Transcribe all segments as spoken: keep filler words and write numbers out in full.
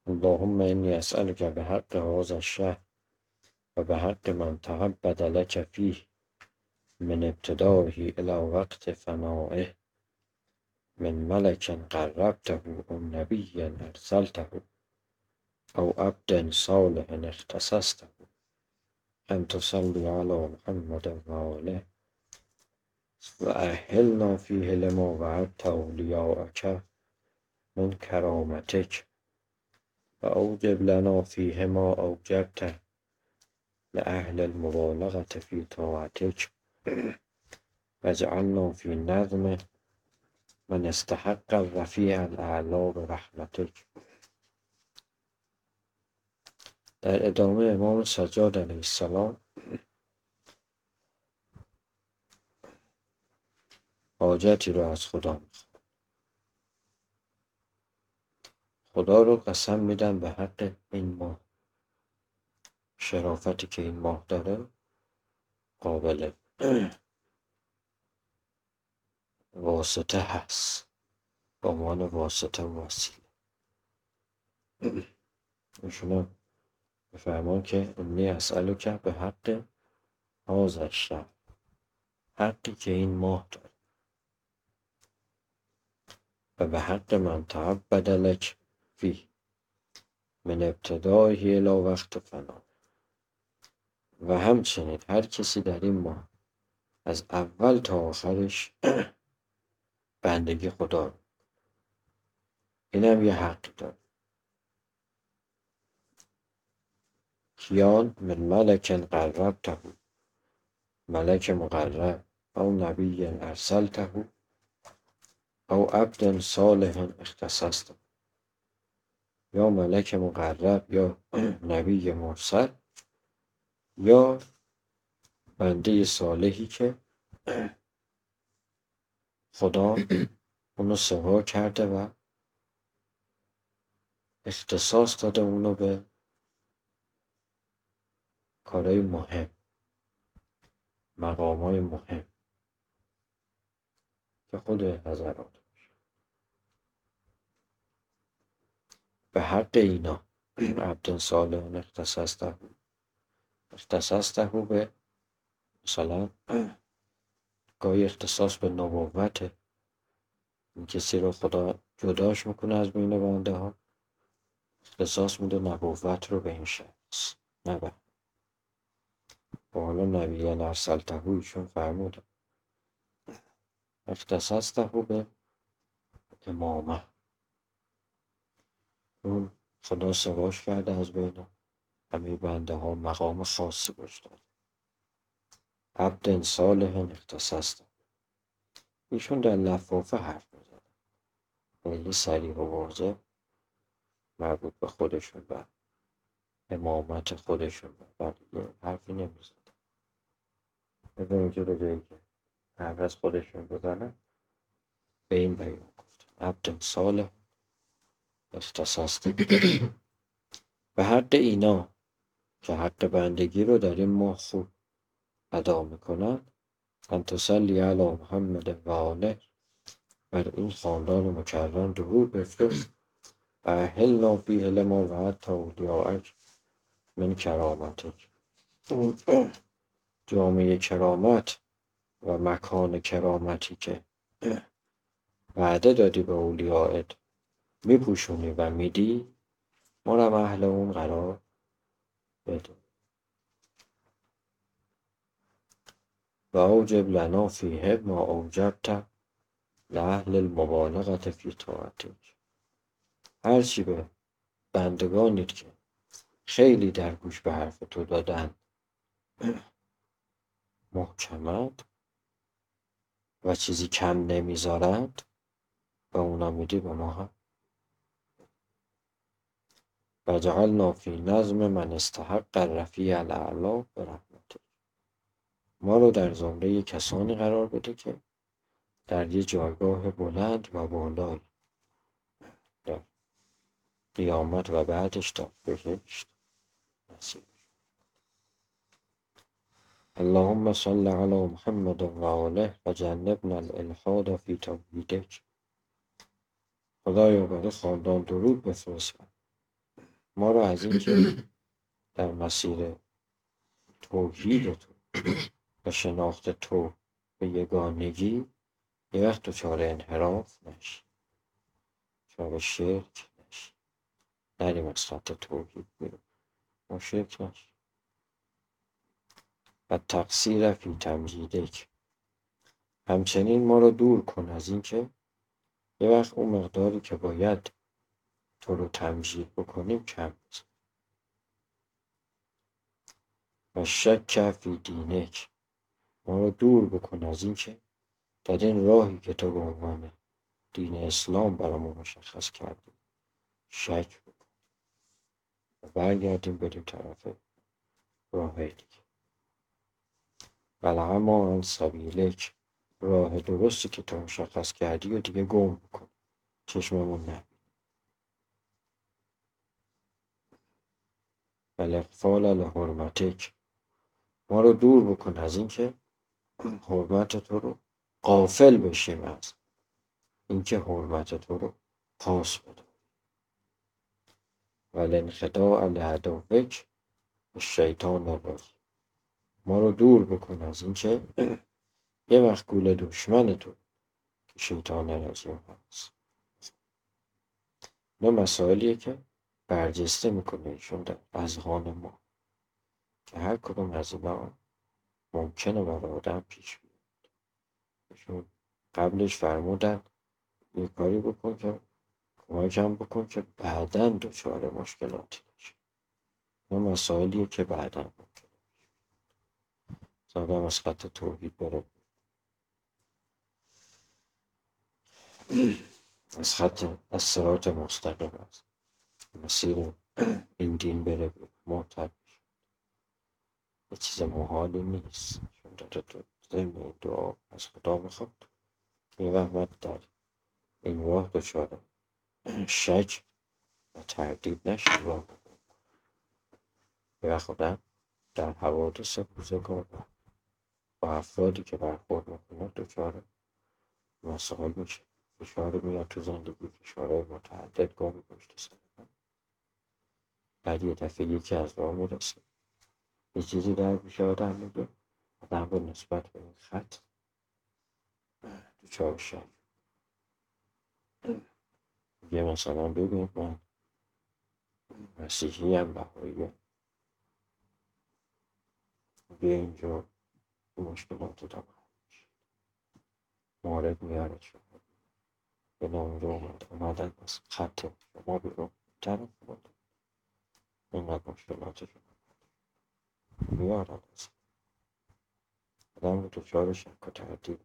اللهم انی اسألک بحق هذا الشهر و بحق من تعبد لك فیه من ابتدائه الى وقت فنائه من ملك قربته او نبی ارسلته او عبد صالح اختصصته ان تصلی علی محمد و آله و اهلنا فیه لما وعدت اولیاءک من کرامتک و اوجب لنا فیه ما اوجبت لأهل المبالغة في طاعتك واجعلنا في نظم من استحق الرفیع الاعلی برحمتک. در ادامه امام سجاد علیه السلام حاجتی رو از خدا میخواد. خدا رو قسم میدن به حق این ماه، شرافتی که این ماه داره قابل واسطه هست، به عنوان واسطه و وسیله. ایشون بفرمان که انی اسألک به حق هذا الشهر، حقی که این ماه داره، و به حق من تعبد لک فیه من ابتدائه الی وقت فنا، و همچنین هر کسی در این ماه از اول تا آخرش بندگی خدا رو، اینم یه حقی داره. کیان؟ من ملک قربته، ملک مقرب، او نبی ارسلته او عبد صالح اختصصته، یا ملک مقرب یا نبی مرسل یا بنده صالحی که خدا اونو سوا کرده و اختصاص داده اونو به کارهای مهم، مقامای مهم که خود حضرات به حق اینا عبد صالح اختصاصته اختصاصته به، مثلا گاهی اختصاص به نبوته، این کسی رو خدا جداش میکنه از بین بنده ها، اختصاص میده نبوت رو به این شخص، نه به حالا نبی ارسلته ایشون فرموده اختصاصته به امامه، اون خدا سواش کرده از بین همه بنده ها، مقام خاصی باش داره. عبد صالح اختصاصته، ایشون در لفافه حرف میزنه، خیلی صریح و واضح مربوط به خودشون و امامت خودشون و بقیه حرفی نمیزنه. ببینیم که به جایی که حرف از خودشون بزنه به این بیان گفت عبد صالح اختصاصته به حق اینا که حق بندگی رو در این ماه خوب ادا میکنن، ان تصلی علی محمد و آله، بر این خاندان مکرم درود بفرست و اهلنا فیه لما وعدت اولیاءک من کرامتک، جامعه کرامت و مکان کرامتی که وعده دادی به اولیاءت میپوشونی و میدی، ما رو اهل اون قرار بده. و اوجب لنا فیه ما اوجبت لأهل المبالغة فی طاعتک، هرچی به بندگانید که خیلی در گوش به حرف تو دادن محکمند و چیزی کم نمیذارند و اونا میدی به ما هم. و جعلنا فی نظم من استحق الرفیع الاعلی برحمتک، ما رو در زمره کسانی قرار بده که در یه جایگاه بلند و بالایی در قیامت و بعدش تا بهشت نصیب. اللهم صل علی محمد و آله و جنبنا الالحاد فی توحیدک، خدایا بر خاندان درود بفرست ما رو از این که در مسیر توحید تو و شناخت تو به یگانگی یه وقت دچار انحراف نشی، دچار شرک نشی، نریم از خط توحید بیرون، مشرک نشی. و تقصیر فی تمجیدک، همچنین ما رو دور کن از این که یه وقت اون مقداری که باید تو رو تمجید بکنیم کم بزن. و شک فی دینک، ما رو دور بکن از این که در این راهی که تو به عنوان دین اسلام برامون مشخص کردی شک بکن و برگردیم بریم طرف راه دیگه. ولعما عن سبیلک، راه درستی که تو مشخص کردی و دیگه گم بکن، چشممون نبین. والاغفال لحرمتک، ما رو دور بکن از این که حرمت تو رو غافل بشیم از اینکه حرمت تو رو پاس بده. والانخداع لعدوک الشیطان الرجیم، ما رو دور بکن از این که یه وقت گول دشمن تو که شیطان رجیم هست. نه مسائلیه که برجسته میکنه ایشون در اذهان ما که هر کدوم از اینا ممکنه برای آدم پیش بیاد. ایشون قبلش فرمودن یه کاری بکن که کمکم بکن که بعداً دچار مشکلاتی نشه. نه مسائلیه که بعداً ممکنه آدم از خط توحید بره، از خط از صراط مستقیم است مسیر این دین بره معتد بشه. یه چیز محالی نیست، چون داره تو ضمن این دعا از خدا میخواد که این وحمت در این راه دچار شک و تردید نشه. راه و خودم در حوادث روزگار با افرادی که برخورد میکنه دچار مسائل میشه، فشار میاد تو زندگی، فشارهای متعدد گامی پشت سر هم. بعد یه دفعه یکی از راه میرسه، یه چیزی در میشه آدم میگه، آدم به نسبت به این خط دچار شک میگه مثلا ببین من مسیحی هم بهاییه، بیا اینجا مشکلات رو دارم مورد میاره شما به نامجا اومد اومدن از خط شما بیرون طرف بود اینقدر مشکلات شما میارن از آدم رو دچار شک و تردید.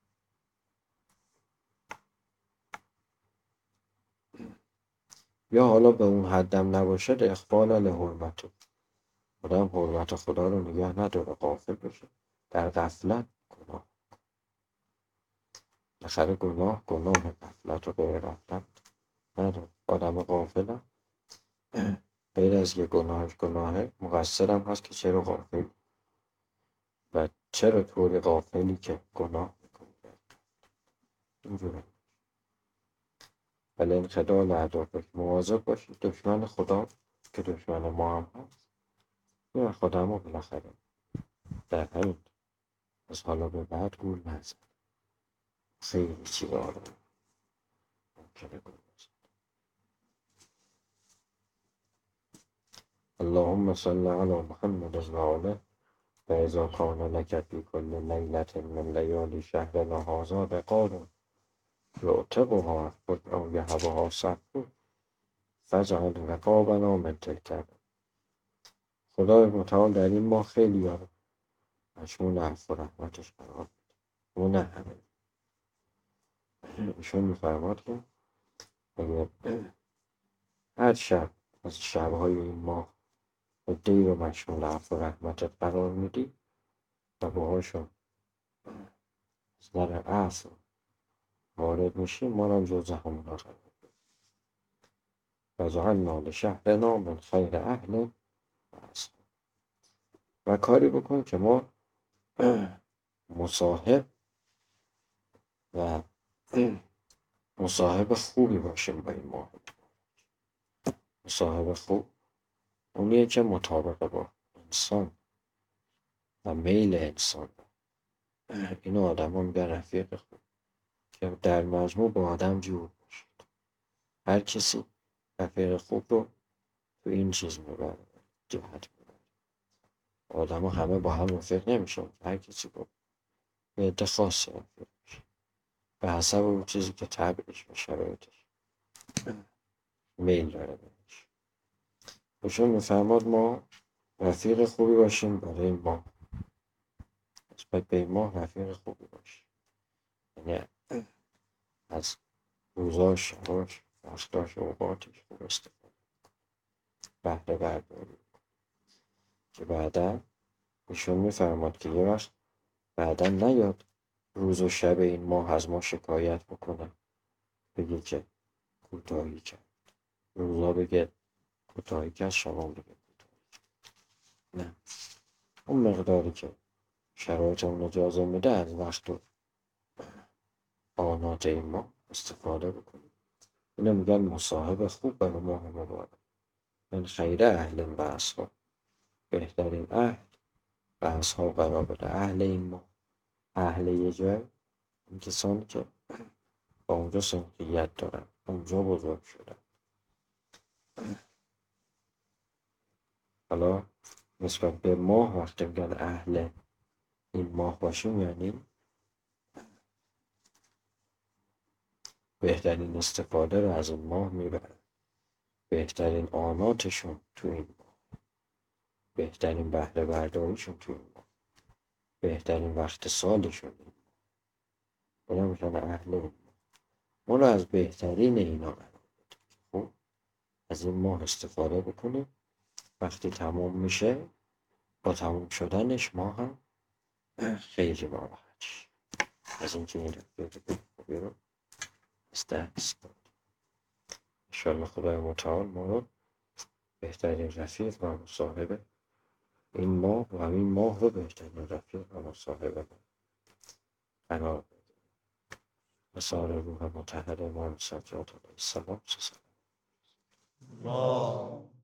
یا حالا به اون حدم نباشد اخفال لحرمته، آدم حرمت خدا رو نگه نداره، غافل بشه، در غفلت گناه نخره گناه گناه غفلت و غیر غفلت نداره. آدم غافلم غیر از یه گناهش گناهه مقصرم هست که چرا غافل و چرا طوری غافلی که گناه میکنی اینجوره. ولی انخدا لعدوک، مواظب باشید دشمن خدا که دشمن ما هم هست یا خدا ما بالاخره در همین از حالا به بعد گول نزن، خیلی چیزا رو ممکنه گول نزن. اللهم صل علی محمد و آله و اذا کان لک فی کل لیلة من لیالی شهرنا هذا بقار یعتقها او یهبها صفو فاجعل رقابنا من تلک. خدای متعال در این ماه خیلی ها مشمول عفو و رحمتش قرار بده، اون نه همه. ایشون میفرماد که اگر هر شب از شبهای این ماه عده‌ای رو مشمول عفو و رحمتت قرار میدی و باهاشون از در عصر وارد میشیم، ما رو جز همونا قرار بده و جعلنا لشهرنا من خیر اهل و عصر. و کاری بکن که ما مصاحب و مصاحب خوبی باشیم با این ماه. مصاحب خوب اونیه که مطابق با انسان و میل انسان. اینو آدم ها میگن رفیق خوب، که در مجموع با آدم جور باشد. هر کسی رفیق خوب رو تو این چیز میبره، جهت میبره. آدم ها همه با هم رفیق نمیشن، هر کسی با یه عده خاصی رفیق میشه به حسب اون چیزی که طبعش و شرایطش میل داره بهش. ایشون میفرماد ما رفیق خوبی باشیم برای ما، نسبت به ما رفیق خوبی باشیم، یعنی از روزاش، شباش، وقتاش، اوقاتش خوب استفاده، بهره برداری، که بعدا ایشون میفرماد که یه وقت بعدا نیاد روز و شب این ماه از ما شکایت بکنه، بگه که کوتاهی کرد. روزا بگه کوتاهی کرد، شبا بگه کوتاهی کرد. نه، اون مقداری که شرایط اون اجازه میده از وقت و آنات این ماه استفاده بکنیم. اینو میگن مصاحب خوب برای ماه مبارک. من خیر اهل و اصحاب، بهترین اهل و اصحاب قرار بده. اهل این ماه، اهل یه جای، این کسانی که با اونجا سنخیت دارن، اونجا بزرگ شدن. حالا نسبت به ماه وقتی میگن اهل این ماه باشیم، یعنی بهترین استفاده رو از این ماه میبرن، بهترین آناتشون تو این ماه، بهترین بهره برداریشون تو این ماه، بهترین وقت سالشون این ماه. اونا میشن اهل این ماه. ما رو از بهترین اینا قرار بده. خب از این ماه استفاده بکنیم. وقتی تمام میشه، با تمام شدنش ما هم خیلی ناراحت شیم از اینکه این رفیق خوبی رو از دست داد. انشالله خدای متعال ما رو بهترین رفیق و مصاحب این ماه و همین ماه رو بهترین رفیق و مصاحب قرار بده. و سال روح مطهر امام سجاد علیه السلام.